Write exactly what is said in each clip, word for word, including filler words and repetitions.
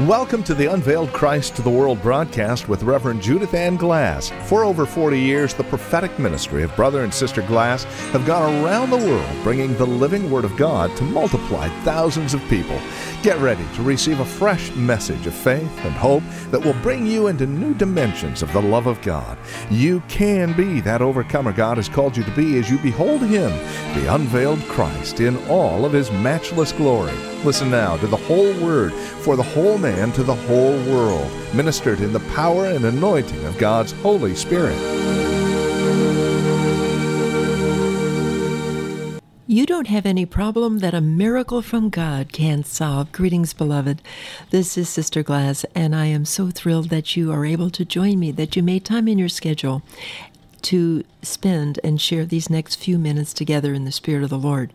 Welcome to the Unveiled Christ to the World broadcast with Reverend Judith Ann Glass. For over forty years, the prophetic ministry of Brother and Sister Glass have gone around the world bringing the living Word of God to multiply thousands of people. Get ready to receive a fresh message of faith and hope that will bring you into new dimensions of the love of God. You can be that overcomer God has called you to be as you behold Him, the unveiled Christ, in all of His matchless glory. Listen now to the whole Word for the whole man to the whole world, ministered in the power and anointing of God's Holy Spirit. You don't have any problem that a miracle from God can't solve. Greetings, beloved. This is Sister Glass, and I am so thrilled that you are able to join me, that you made time in your schedule to spend and share these next few minutes together in the Spirit of the Lord.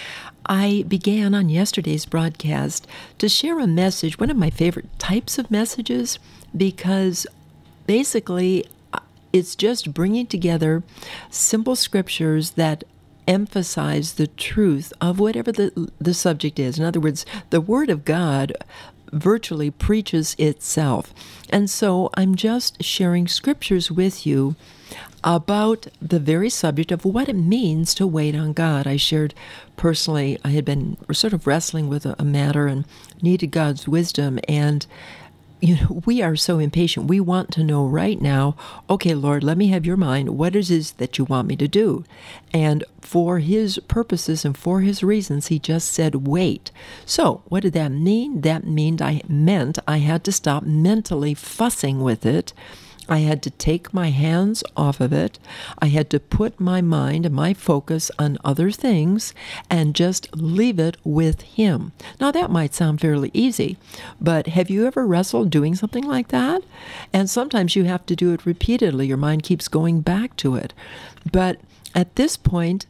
I began on yesterday's broadcast to share a message, one of my favorite types of messages, because basically it's just bringing together simple scriptures that emphasize the truth of whatever the, the subject is. In other words, the Word of God virtually preaches itself. And so I'm just sharing scriptures with you about the very subject of what it means to wait on God. I shared personally, I had been sort of wrestling with a, a matter and needed God's wisdom. And, you know, we are so impatient. We want to know right now, okay, Lord, let me have your mind. What is it that you want me to do? And for His purposes and for His reasons, He just said, wait. So what did that mean? That mean I meant I had to stop mentally fussing with it. I had to take my hands off of it. I had to put my mind and my focus on other things and just leave it with Him. Now, that might sound fairly easy, but have you ever wrestled doing something like that? And sometimes you have to do it repeatedly. Your mind keeps going back to it. But at this point,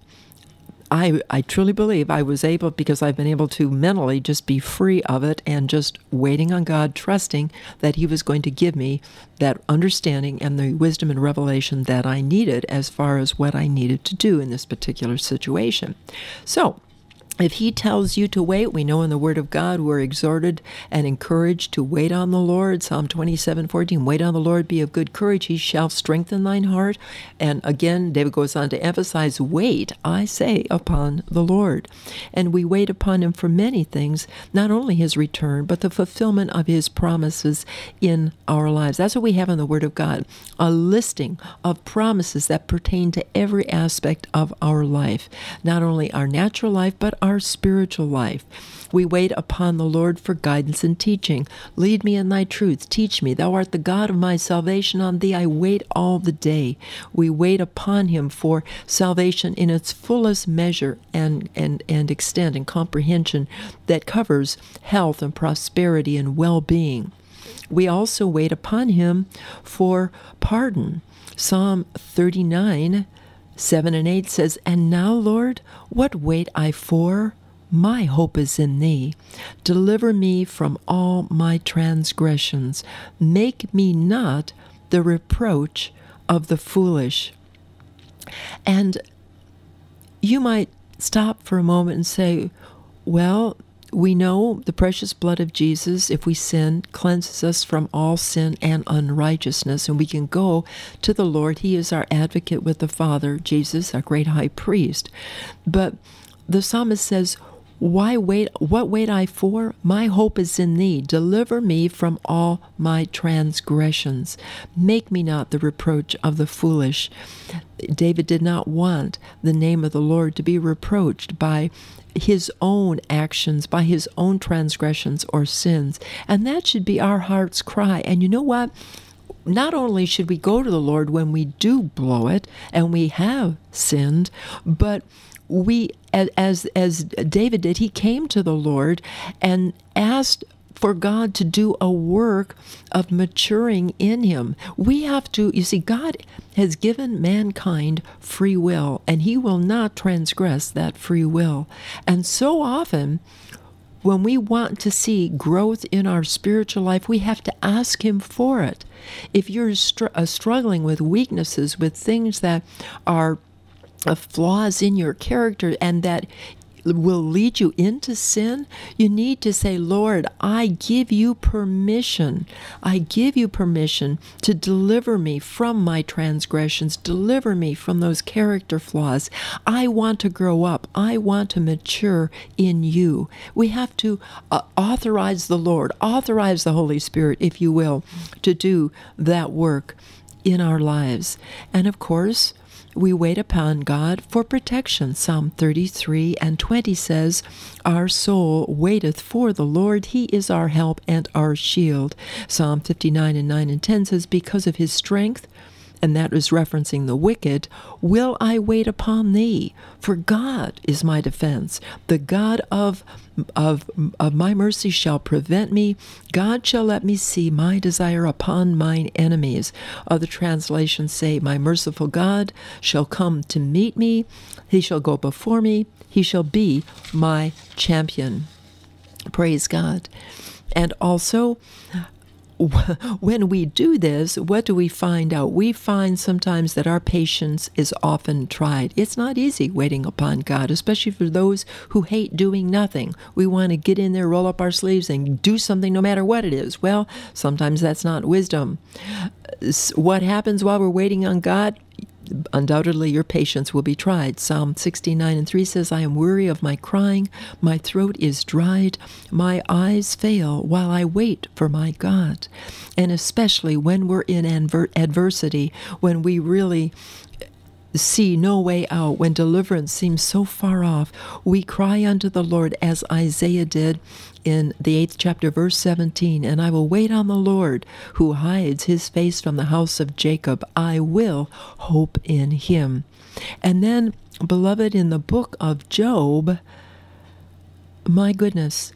I, I truly believe I was able, because I've been able to mentally just be free of it and just waiting on God, trusting that He was going to give me that understanding and the wisdom and revelation that I needed as far as what I needed to do in this particular situation. So, if He tells you to wait, we know in the Word of God we're exhorted and encouraged to wait on the Lord. Psalm twenty-seven fourteen, wait on the Lord, be of good courage, He shall strengthen thine heart. And again, David goes on to emphasize, wait, I say, upon the Lord. And we wait upon Him for many things, not only His return, but the fulfillment of His promises in our lives. That's what we have in the Word of God, a listing of promises that pertain to every aspect of our life, not only our natural life, but our spiritual life. We wait upon the Lord for guidance and teaching. Lead me in thy truth. Teach me. Thou art the God of my salvation. On thee I wait all the day. We wait upon Him for salvation in its fullest measure and, and, and extent and comprehension that covers health and prosperity and well-being. We also wait upon Him for pardon. Psalm thirty-nine seven and eight says, and now, Lord, what wait I for? My hope is in Thee. Deliver me from all my transgressions. Make me not the reproach of the foolish. And you might stop for a moment and say, well, we know the precious blood of Jesus, if we sin, cleanses us from all sin and unrighteousness, and we can go to the Lord. He is our advocate with the Father, Jesus, our great high priest. But the psalmist says, why wait? What wait I for? My hope is in Thee. Deliver me from all my transgressions. Make me not the reproach of the foolish. David did not want the name of the Lord to be reproached by his own actions, by his own transgressions or sins. And that should be our heart's cry. And you know what? Not only should we go to the Lord when we do blow it and we have sinned, but we, as as David did, he came to the Lord and asked for God to do a work of maturing in him. We have to, you see, God has given mankind free will, and He will not transgress that free will. And so often, when we want to see growth in our spiritual life, we have to ask Him for it. If you're str- uh, struggling with weaknesses, with things that are uh, flaws in your character, and that will lead you into sin, you need to say, Lord, I give you permission. I give you permission to deliver me from my transgressions, deliver me from those character flaws. I want to grow up. I want to mature in you. We have to uh, authorize the Lord, authorize the Holy Spirit, if you will, to do that work in our lives. And of course, we wait upon God for protection. Psalm thirty-three and twenty says, our soul waiteth for the Lord. He is our help and our shield. Psalm fifty-nine and nine and ten says, because of his strength, and that is referencing the wicked, will I wait upon thee? For God is my defense. The God of, of, of my mercy shall prevent me. God shall let me see my desire upon mine enemies. Other translations say, my merciful God shall come to meet me. He shall go before me. He shall be my champion. Praise God. And also, when we do this, what do we find out? We find sometimes that our patience is often tried. It's not easy waiting upon God, especially for those who hate doing nothing. We want to get in there, roll up our sleeves, and do something no matter what it is. Well, sometimes that's not wisdom. What happens while we're waiting on God? Undoubtedly, your patience will be tried. Psalm sixty-nine and three says, I am weary of my crying. My throat is dried. My eyes fail while I wait for my God. And especially when we're in adver- adversity, when we really see no way out, when deliverance seems so far off, we cry unto the Lord as Isaiah did in the eighth chapter, verse seventeen, and I will wait on the Lord who hides his face from the house of Jacob. I will hope in him. And then, beloved, in the book of Job, my goodness,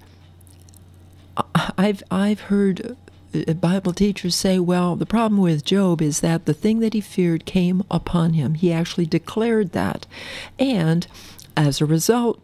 I've I've heard Bible teachers say, well, the problem with Job is that the thing that he feared came upon him. He actually declared that. And as a result,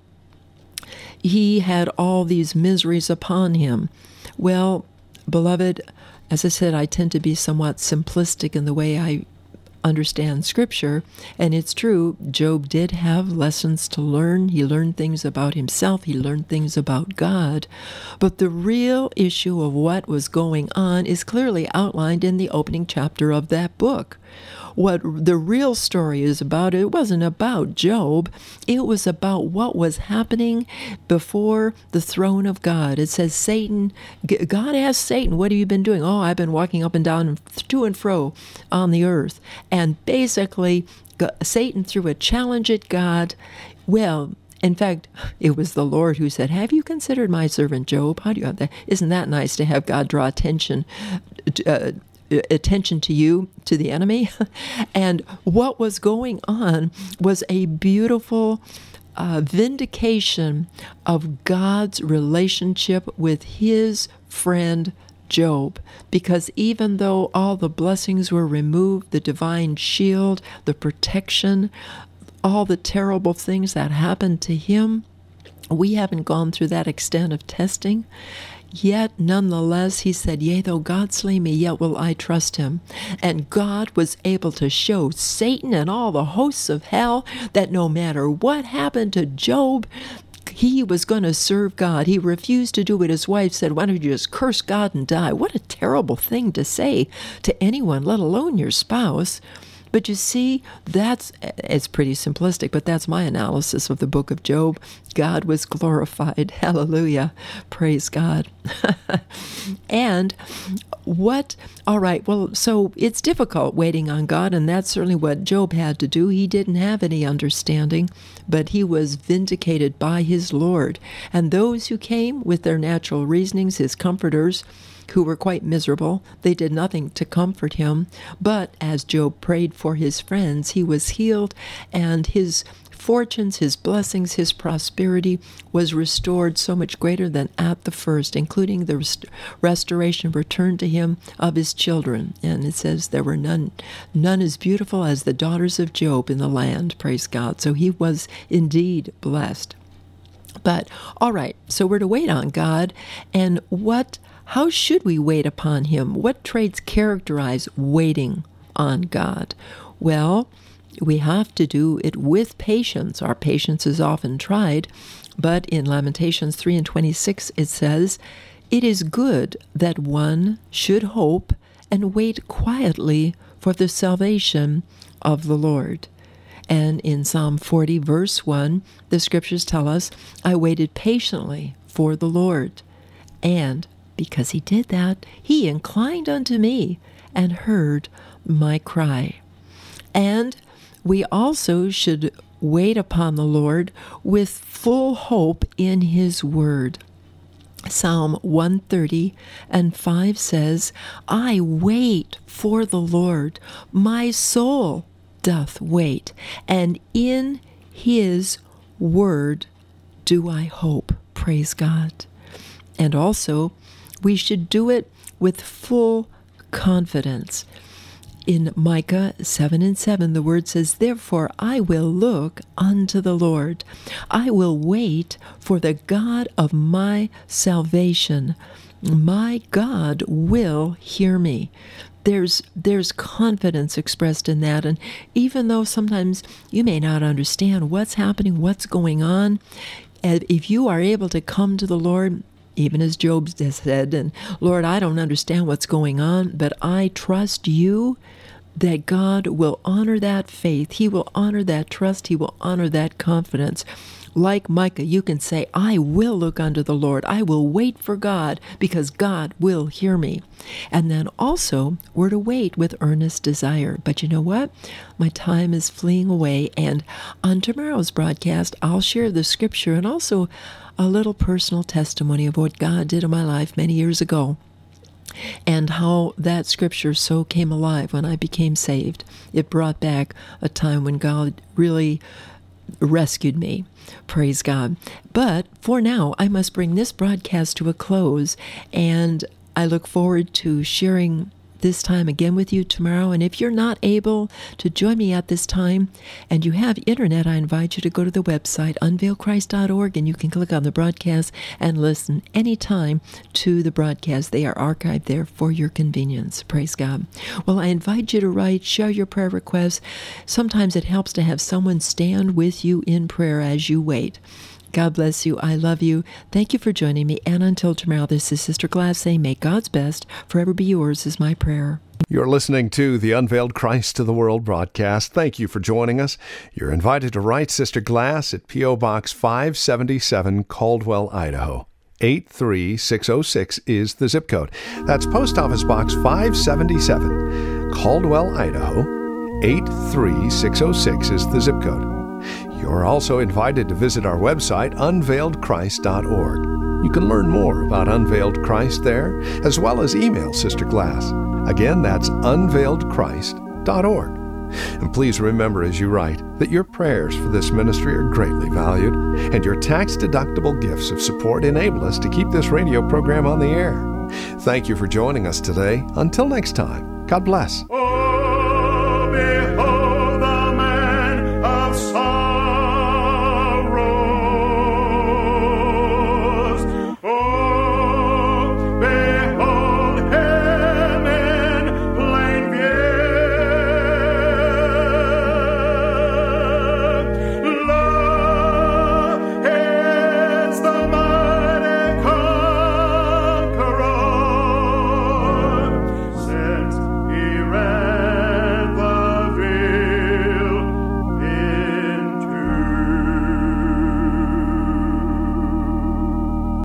he had all these miseries upon him. Well, beloved, as I said, I tend to be somewhat simplistic in the way I understand Scripture, and it's true, Job did have lessons to learn. He learned things about himself. He learned things about God. But the real issue of what was going on is clearly outlined in the opening chapter of that book. What the real story is about, it wasn't about Job. It was about what was happening before the throne of God. It says Satan, God asked Satan, what have you been doing? Oh, I've been walking up and down, to and fro on the earth. And basically, Satan threw a challenge at God. Well, in fact, it was the Lord who said, have you considered my servant Job? How do you have that? Isn't that nice to have God draw attention uh, attention to you, to the enemy? And what was going on was a beautiful uh, vindication of God's relationship with his friend Job. Because even though all the blessings were removed, the divine shield, the protection, all the terrible things that happened to him, we haven't gone through that extent of testing. Yet, nonetheless, he said, yea, though God slay me, yet will I trust him. And God was able to show Satan and all the hosts of hell that no matter what happened to Job, he was going to serve God. He refused to do what his wife said. Why don't you just curse God and die? What a terrible thing to say to anyone, let alone your spouse. But you see, that's, it's pretty simplistic, but that's my analysis of the book of Job. God was glorified. Hallelujah. Praise God. And what, all right, well, so it's difficult waiting on God, and that's certainly what Job had to do. He didn't have any understanding, but he was vindicated by his Lord. And those who came with their natural reasonings, his comforters, who were quite miserable, they did nothing to comfort him. But as Job prayed for his friends, he was healed, and his fortunes, his blessings, his prosperity was restored so much greater than at the first, including the rest- restoration returned to him of his children. And it says there were none, none as beautiful as the daughters of Job in the land, praise God. So he was indeed blessed. But, all right, so we're to wait on God, and what How should we wait upon him? What traits characterize waiting on God? Well, we have to do it with patience. Our patience is often tried. But in Lamentations three and twenty-six, it says, "It is good that one should hope and wait quietly for the salvation of the Lord." And in Psalm forty, verse one, the scriptures tell us, "I waited patiently for the Lord, and because he did that, he inclined unto me and heard my cry." And we also should wait upon the Lord with full hope in his word. Psalm one thirty and five says, "I wait for the Lord, my soul doth wait, and in his word do I hope." Praise God. And also, we should do it with full confidence. In Micah seven and seven, the word says, "Therefore I will look unto the Lord. I will wait for the God of my salvation. My God will hear me." There's there's confidence expressed in that. And even though sometimes you may not understand what's happening, what's going on, if you are able to come to the Lord, even as Job has said, and "Lord, I don't understand what's going on, but I trust you," that God will honor that faith. He will honor that trust. He will honor that confidence. Like Micah, you can say, "I will look unto the Lord. I will wait for God because God will hear me." And then also, we're to wait with earnest desire. But you know what? My time is fleeing away. And on tomorrow's broadcast, I'll share the scripture and also a little personal testimony of what God did in my life many years ago, and how that scripture so came alive when I became saved. It brought back a time when God really rescued me. Praise God. But for now, I must bring this broadcast to a close, and I look forward to sharing this time again with you tomorrow. And if you're not able to join me at this time and you have internet, I invite you to go to the website unveil christ dot org, and you can click on the broadcast and listen anytime to the broadcast. They are archived there for your convenience. Praise God. Well, I invite you to write, share your prayer requests. Sometimes it helps to have someone stand with you in prayer as you wait. God bless you. I love you. Thank you for joining me. And until tomorrow, this is Sister Glass saying, may God's best forever be yours is my prayer. You're listening to the Unveiled Christ to the World broadcast. Thank you for joining us. You're invited to write Sister Glass at P O. Box five seventy-seven, Caldwell, Idaho. eight three six oh six is the zip code. That's Post Office Box five seventy-seven, Caldwell, Idaho. eight three six oh six is the zip code. You're also invited to visit our website, unveiled christ dot org. You can learn more about Unveiled Christ there, as well as email Sister Glass. Again, that's unveiled christ dot org. And please remember as you write that your prayers for this ministry are greatly valued, and your tax-deductible gifts of support enable us to keep this radio program on the air. Thank you for joining us today. Until next time, God bless. Oh, behold.